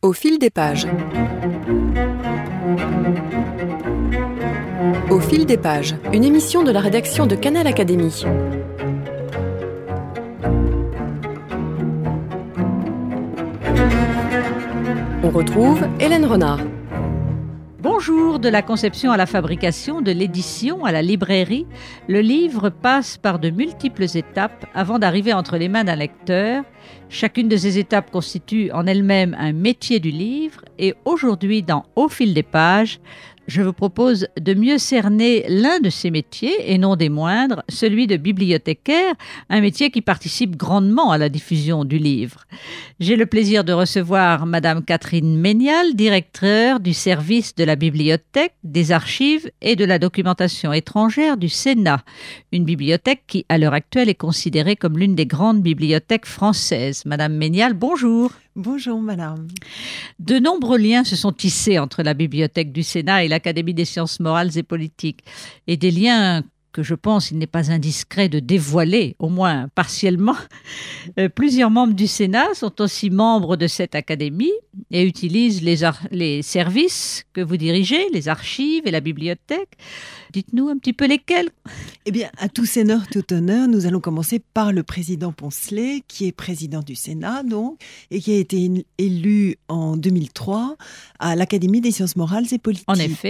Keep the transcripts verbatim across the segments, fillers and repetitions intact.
Au fil des pages. Au fil des pages, une émission de la rédaction de Canal Académie. On retrouve Hélène Renard. Bonjour, de la conception à la fabrication, de l'édition à la librairie, le livre passe par de multiples étapes avant d'arriver entre les mains d'un lecteur. Chacune de ces étapes constitue en elle-même un métier du livre et aujourd'hui dans Au fil des pages, je vous propose de mieux cerner l'un de ces métiers, et non des moindres, celui de bibliothécaire, un métier qui participe grandement à la diffusion du livre. J'ai le plaisir de recevoir Madame Catherine Ménial, directrice du service de la bibliothèque, des archives et de la documentation étrangère du Sénat, une bibliothèque qui, à l'heure actuelle, est considérée comme l'une des grandes bibliothèques françaises. Madame Ménial, bonjour. Bonjour madame. De nombreux liens se sont tissés entre la bibliothèque du Sénat et l'Académie des sciences morales et politiques, et des liens que je pense il n'est pas indiscret de dévoiler, au moins partiellement. Euh, plusieurs membres du Sénat sont aussi membres de cette académie et utilisent les, ar- les services que vous dirigez, les archives et la bibliothèque. Dites-nous un petit peu lesquels. Eh bien, à tout seigneur, tout honneur, nous allons commencer par le président Poncelet, qui est président du Sénat, donc, et qui a été élu en deux mille trois à l'Académie des sciences morales et politiques. En effet.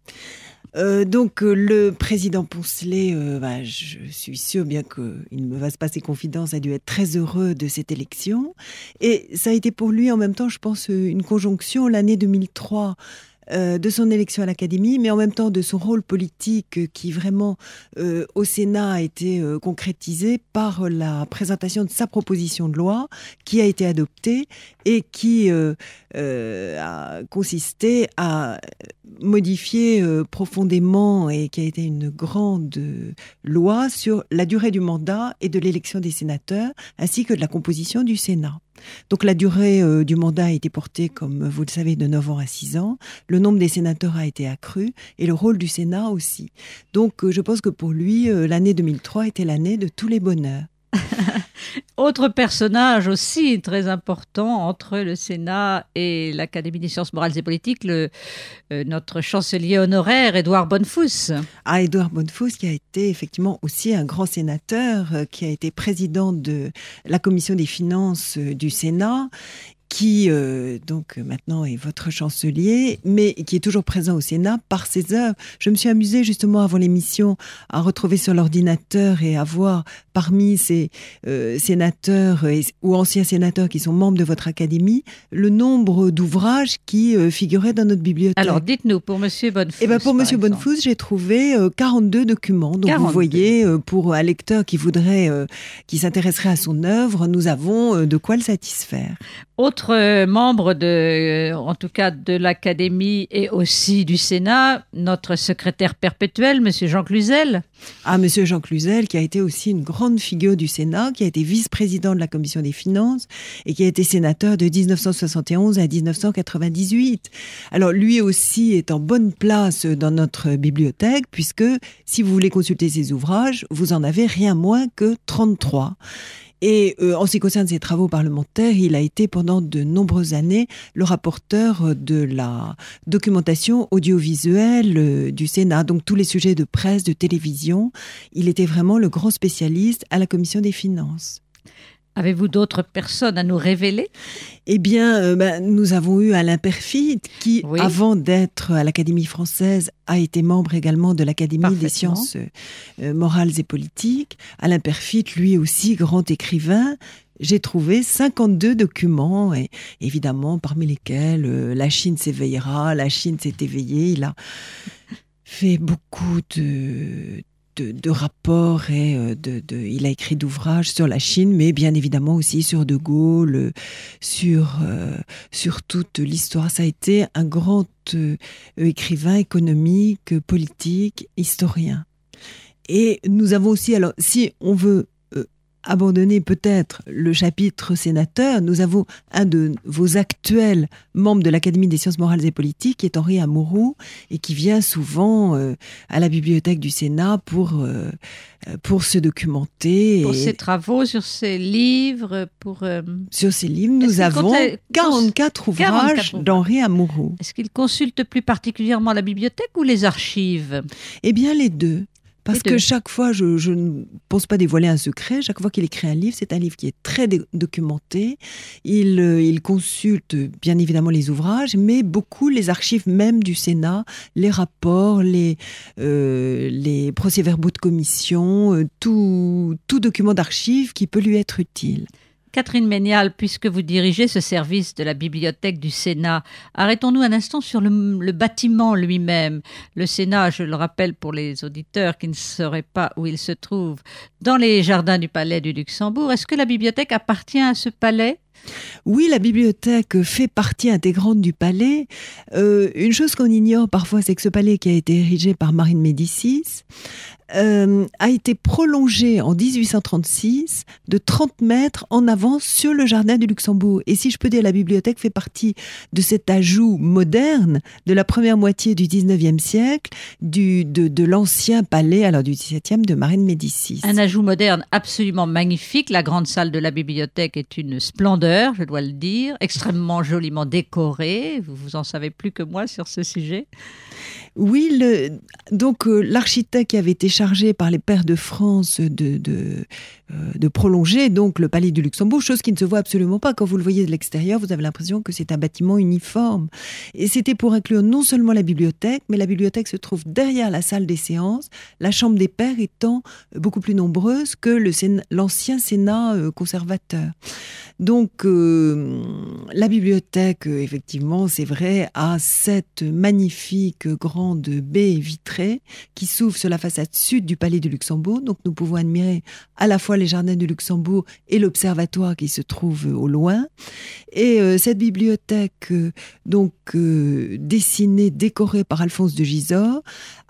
Euh, donc euh, le président Poncelet, euh, bah, je suis sûre, bien qu'il ne me fasse pas ses confidences, a dû être très heureux de cette élection. Et ça a été pour lui en même temps, je pense, une conjonction, l'année deux mille trois, euh, de son élection à l'Académie, mais en même temps de son rôle politique euh, qui vraiment euh, au Sénat a été euh, concrétisé par la présentation de sa proposition de loi qui a été adoptée et qui euh, euh, a consisté à modifier euh, profondément et qui a été une grande euh, loi sur la durée du mandat et de l'élection des sénateurs ainsi que de la composition du Sénat. Donc la durée euh, du mandat a été portée, comme vous le savez, de neuf ans à six ans. Le nombre des sénateurs a été accru et le rôle du Sénat aussi. Donc euh, je pense que pour lui, euh, l'année deux mille trois était l'année de tous les bonheurs. Autre personnage aussi très important entre le Sénat et l'Académie des sciences morales et politiques, le, euh, notre chancelier honoraire Édouard Bonnefous. Ah, Édouard Bonnefous, qui a été effectivement aussi un grand sénateur, euh, qui a été président de la commission des finances euh, du Sénat, qui euh, donc maintenant est votre chancelier, mais qui est toujours présent au Sénat par ses œuvres. Je me suis amusée justement avant l'émission à retrouver sur l'ordinateur et à voir parmi ces euh, sénateurs et, ou anciens sénateurs qui sont membres de votre académie, le nombre d'ouvrages qui euh, figuraient dans notre bibliothèque. Alors dites-nous, pour Monsieur Bonnefous. Eh ben pour Monsieur Bonnefous, j'ai trouvé euh, quarante-deux documents. Donc quarante-deux. Vous voyez, euh, pour un lecteur qui voudrait, euh, qui s'intéresserait à son œuvre, nous avons euh, de quoi le satisfaire. Autre membre de, en tout cas de l'Académie et aussi du Sénat, notre secrétaire perpétuel, Monsieur Jean Cluzel. Ah, Monsieur Jean Cluzel, qui a été aussi une grande figure du Sénat, qui a été vice-président de la Commission des finances et qui a été sénateur de dix-neuf cent soixante et onze à dix-neuf cent quatre-vingt-dix-huit. Alors, lui aussi est en bonne place dans notre bibliothèque, puisque si vous voulez consulter ses ouvrages, vous en avez rien moins que trente-trois. Et euh, en ce qui concerne ses travaux parlementaires, il a été pendant de nombreuses années le rapporteur de la documentation audiovisuelle euh, du Sénat. Donc tous les sujets de presse, de télévision, il était vraiment le grand spécialiste à la Commission des finances. Avez-vous d'autres personnes à nous révéler ? Eh bien, euh, ben, nous avons eu Alain Perfit, qui, oui. avant d'être à l'Académie française, a été membre également de l'Académie des sciences euh, morales et politiques. Alain Perfit, lui aussi, grand écrivain. J'ai trouvé cinquante-deux documents, et évidemment, parmi lesquels euh, la Chine s'éveillera, la Chine s'est éveillée. Il a fait beaucoup de... De, de rapports et de, de, il a écrit d'ouvrages sur la Chine, mais bien évidemment aussi sur De Gaulle, sur, euh, sur toute l'histoire. Ça a été un grand euh, écrivain économique, politique, historien. Et nous avons aussi, alors si on veut euh, abandonné peut-être le chapitre sénateur, nous avons un de vos actuels membres de l'Académie des sciences morales et politiques, qui est Henri Amouroux, et qui vient souvent euh, à la bibliothèque du Sénat pour, euh, pour se documenter. Pour et... ses travaux, sur ses livres, pour... Euh... Sur ses livres, nous avons comptait... quarante-quatre ouvrages quarante-quatre d'Henri Amouroux. Est-ce qu'il consulte plus particulièrement la bibliothèque ou les archives ? Eh bien, les deux. Parce que chaque fois, je, je ne pense pas dévoiler un secret, chaque fois qu'il écrit un livre, c'est un livre qui est très documenté. Il, euh, il consulte bien évidemment les ouvrages, mais beaucoup les archives même du Sénat, les rapports, les, euh, les procès-verbaux de commission, euh, tout, tout document d'archives qui peut lui être utile. Catherine Ménial, puisque vous dirigez ce service de la bibliothèque du Sénat, arrêtons-nous un instant sur le, le bâtiment lui-même. Le Sénat, je le rappelle pour les auditeurs qui ne sauraient pas où il se trouve, dans les jardins du Palais du Luxembourg. Est-ce que la bibliothèque appartient à ce palais ? Oui, la bibliothèque fait partie intégrante du palais. Euh, une chose qu'on ignore parfois, c'est que ce palais, qui a été érigé par Marie de Médicis, euh, a été prolongé en dix-huit cent trente-six de trente mètres en avant sur le jardin du Luxembourg. Et si je peux dire, la bibliothèque fait partie de cet ajout moderne de la première moitié du dix-neuvième siècle, du, de, de l'ancien palais, alors du dix-septième, de Marie de Médicis. Un ajout moderne absolument magnifique. La grande salle de la bibliothèque est une splendeur, je dois le dire, extrêmement joliment décorée. Vous, vous en savez plus que moi sur ce sujet. Oui, le, donc euh, l'architecte qui avait été chargé par les pairs de France de, de, euh, de prolonger donc le palais du Luxembourg, chose qui ne se voit absolument pas. Quand vous le voyez de l'extérieur, vous avez l'impression que c'est un bâtiment uniforme. Et c'était pour inclure non seulement la bibliothèque, mais la bibliothèque se trouve derrière la salle des séances, la chambre des pairs étant beaucoup plus nombreuse que le Sénat, l'ancien Sénat euh, conservateur. Donc euh, la bibliothèque, euh, effectivement, c'est vrai, a cette magnifique grande baie vitrée qui s'ouvre sur la façade sud du Palais du Luxembourg. Donc nous pouvons admirer à la fois les jardins du Luxembourg et l'observatoire qui se trouve au loin. Et euh, cette bibliothèque, euh, donc euh, dessinée, décorée par Alphonse de Gisors,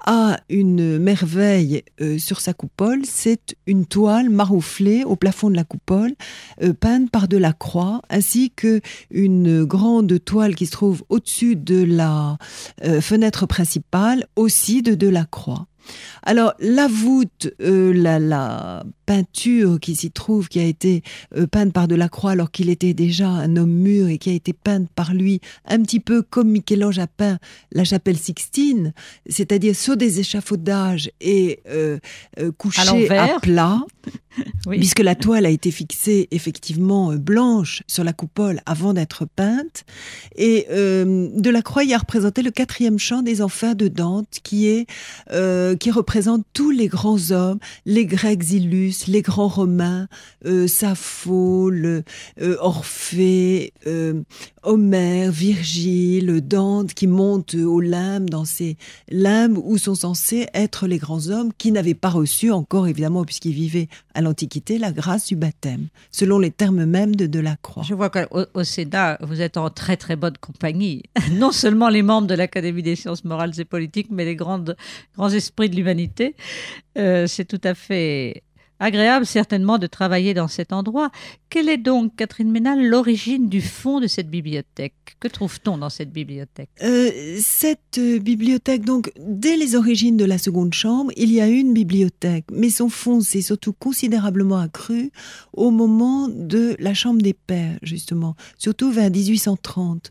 a une merveille euh, sur sa coupole. C'est une toile marouflée au plafond de la coupole, euh, peinte par Delacroix, ainsi qu'une grande toile qui se trouve au-dessus de la euh, fenêtre principale, aussi de Delacroix. Alors, la voûte, euh, la, la peinture qui s'y trouve, qui a été euh, peinte par Delacroix alors qu'il était déjà un homme mûr et qui a été peinte par lui un petit peu comme Michel-Ange a peint la chapelle Sixtine, c'est-à-dire sur des échafaudages et euh, euh, couchée à, à plat, oui. Puisque la toile a été fixée effectivement euh, blanche sur la coupole avant d'être peinte. Et euh, Delacroix y a représenté le quatrième chant des Enfers de Dante, qui est euh, qui représente tous les grands hommes, les Grecs illustres, les grands Romains, euh, Sappho, le, euh, Orphée, euh, Homère, Virgile, Dante, qui montent au limbe, dans ces limbes où sont censés être les grands hommes qui n'avaient pas reçu encore, évidemment, puisqu'ils vivaient à l'Antiquité, la grâce du baptême, selon les termes mêmes de Delacroix. Je vois qu'au au Sénat, vous êtes en très très bonne compagnie. Non seulement les membres de l'Académie des sciences morales et politiques, mais les grandes, grands esprits de l'humanité. Euh, c'est tout à fait agréable, certainement, de travailler dans cet endroit. Quelle est donc, Catherine Ménial, l'origine du fond de cette bibliothèque ? Que trouve-t-on dans cette bibliothèque ? euh, Cette bibliothèque, donc, dès les origines de la seconde chambre, il y a une bibliothèque, mais son fond s'est surtout considérablement accru au moment de la chambre des pairs, justement, surtout vers dix-huit cent trente.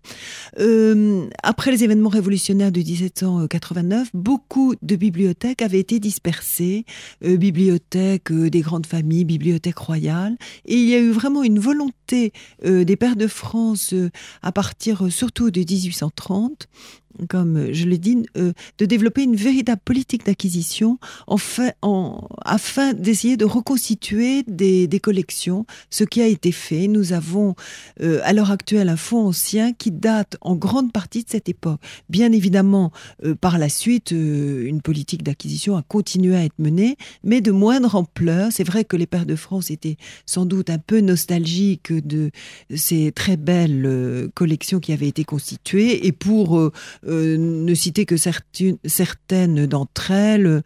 Euh, après les événements révolutionnaires de dix-sept cent quatre-vingt-neuf, beaucoup de bibliothèques avaient été dispersées, euh, bibliothèques euh, des grandes familles, bibliothèques royales, et il y a eu vraiment une volonté euh, des pairs de France euh, à partir euh, surtout de dix-huit cent trente, comme je l'ai dit, euh, de développer une véritable politique d'acquisition en fait, en, afin d'essayer de reconstituer des, des collections, ce qui a été fait. Nous avons euh, à l'heure actuelle un fonds ancien qui date en grande partie de cette époque. Bien évidemment, euh, par la suite, euh, une politique d'acquisition a continué à être menée, mais de moindre ampleur. C'est vrai que les pairs de France étaient sans doute un peu nostalgiques de ces très belles euh, collections qui avaient été constituées, et pour euh, Euh, ne citer que certaines, certaines d'entre elles,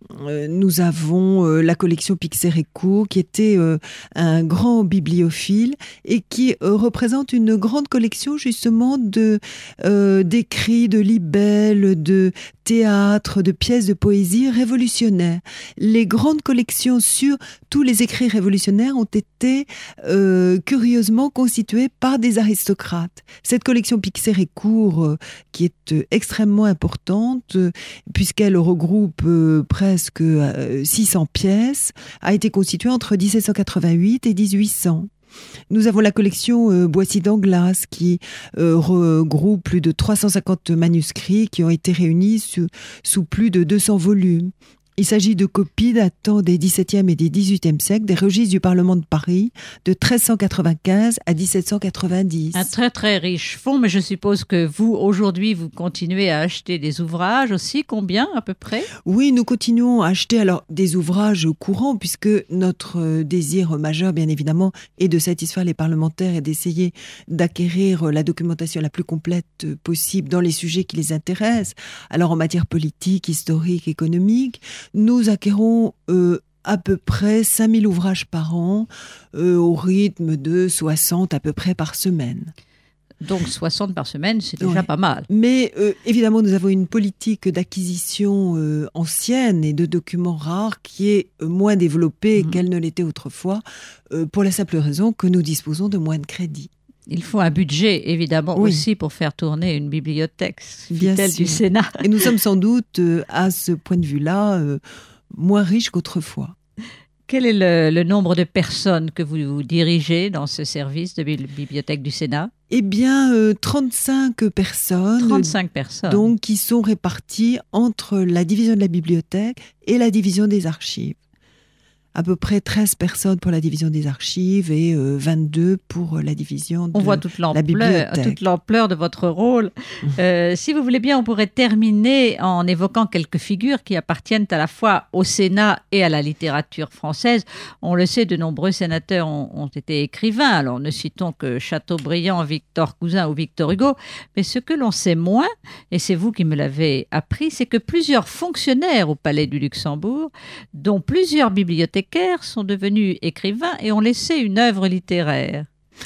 euh, nous avons euh, la collection Pixérécourt, qui était euh, un grand bibliophile et qui euh, représente une grande collection justement de euh, d'écrits, de libelles, de théâtre, de pièces de poésie révolutionnaires. Les grandes collections sur tous les écrits révolutionnaires ont été euh, curieusement constituées par des aristocrates. Cette collection Pixérécourt, euh, qui est euh, extrêmement importante, euh, puisqu'elle regroupe euh, presque euh, six cents pièces, a été constituée entre dix-sept cent quatre-vingt-huit et dix-huit cents. Nous avons la collection euh, Boissy d'Anglas qui euh, regroupe plus de trois cent cinquante manuscrits qui ont été réunis sous, sous plus de deux cents volumes. Il s'agit de copies datant des dix-septième et des dix-huitième siècles des registres du Parlement de Paris de treize cent quatre-vingt-quinze à dix-sept cent quatre-vingt-dix. Un très très riche fonds, mais je suppose que vous, aujourd'hui, vous continuez à acheter des ouvrages aussi. Combien à peu près ? Oui, nous continuons à acheter alors des ouvrages courants puisque notre désir majeur, bien évidemment, est de satisfaire les parlementaires et d'essayer d'acquérir la documentation la plus complète possible dans les sujets qui les intéressent. Alors en matière politique, historique, économique, nous acquérons euh, à peu près cinq mille ouvrages par an, euh, au rythme de soixante à peu près par semaine. Donc soixante par semaine, c'est déjà ouais. pas mal. Mais euh, évidemment, nous avons une politique d'acquisition euh, ancienne et de documents rares qui est euh, moins développée mmh. qu'elle ne l'était autrefois, euh, pour la simple raison que nous disposons de moins de crédits. Il faut un budget, évidemment, oui. aussi pour faire tourner une bibliothèque fidèle du Sénat. Et nous sommes sans doute, euh, à ce point de vue-là, euh, moins riches qu'autrefois. Quel est le, le nombre de personnes que vous, vous dirigez dans ce service de bibliothèque du Sénat ? Eh bien, euh, trente-cinq personnes. trente-cinq personnes. Donc, qui sont réparties entre la division de la bibliothèque et la division des archives. À peu près treize personnes pour la division des archives et euh, vingt-deux pour la division de on voit toute la bibliothèque. Toute l'ampleur de votre rôle. Euh, si vous voulez bien, on pourrait terminer en évoquant quelques figures qui appartiennent à la fois au Sénat et à la littérature française. On le sait, de nombreux sénateurs ont, ont été écrivains. Alors, ne citons que Chateaubriand, Victor Cousin ou Victor Hugo. Mais ce que l'on sait moins, et c'est vous qui me l'avez appris, c'est que plusieurs fonctionnaires au Palais du Luxembourg, dont plusieurs bibliothécaires, sont devenus écrivains et ont laissé une œuvre littéraire.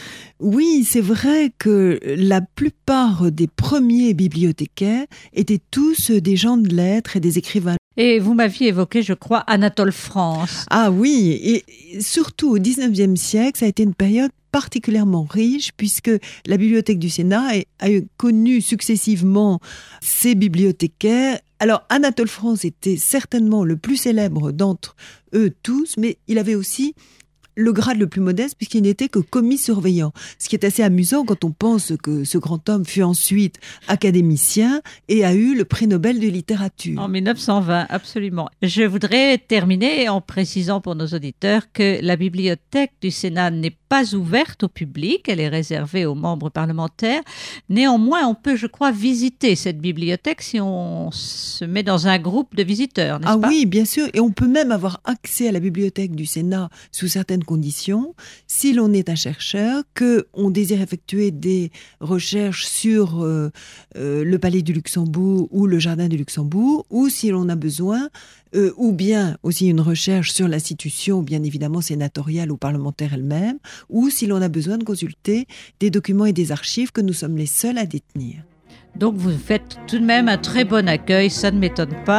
Oui, c'est vrai que la plupart des premiers bibliothécaires étaient tous des gens de lettres et des écrivains. Et vous m'aviez évoqué, je crois, Anatole France. Ah oui, et surtout au dix-neuvième siècle, ça a été une période particulièrement riche puisque la bibliothèque du Sénat a connu successivement ses bibliothécaires. Alors Anatole France était certainement le plus célèbre d'entre eux tous, mais il avait aussi le grade le plus modeste puisqu'il n'était que commis surveillant. Ce qui est assez amusant quand on pense que ce grand homme fut ensuite académicien et a eu le prix Nobel de littérature. En mille neuf cent vingt, absolument. Je voudrais terminer en précisant pour nos auditeurs que la bibliothèque du Sénat n'est pas ouverte au public, elle est réservée aux membres parlementaires. Néanmoins, on peut, je crois, visiter cette bibliothèque si on se met dans un groupe de visiteurs, n'est-ce ah pas ? Ah oui, bien sûr. Et on peut même avoir accès à la bibliothèque du Sénat sous certaines conditions, si l'on est un chercheur, qu'on désire effectuer des recherches sur euh, euh, le Palais du Luxembourg ou le Jardin du Luxembourg, ou si l'on a besoin, euh, ou bien aussi une recherche sur l'institution, bien évidemment sénatoriale ou parlementaire elle-même, ou si l'on a besoin de consulter des documents et des archives que nous sommes les seuls à détenir. Donc vous faites tout de même un très bon accueil, ça ne m'étonne pas,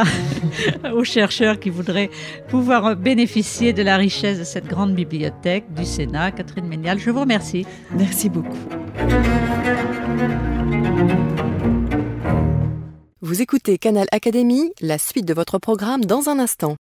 aux chercheurs qui voudraient pouvoir bénéficier de la richesse de cette grande bibliothèque du Sénat. Catherine Ménial, je vous remercie. Merci beaucoup. Vous écoutez Canal Académie, la suite de votre programme dans un instant.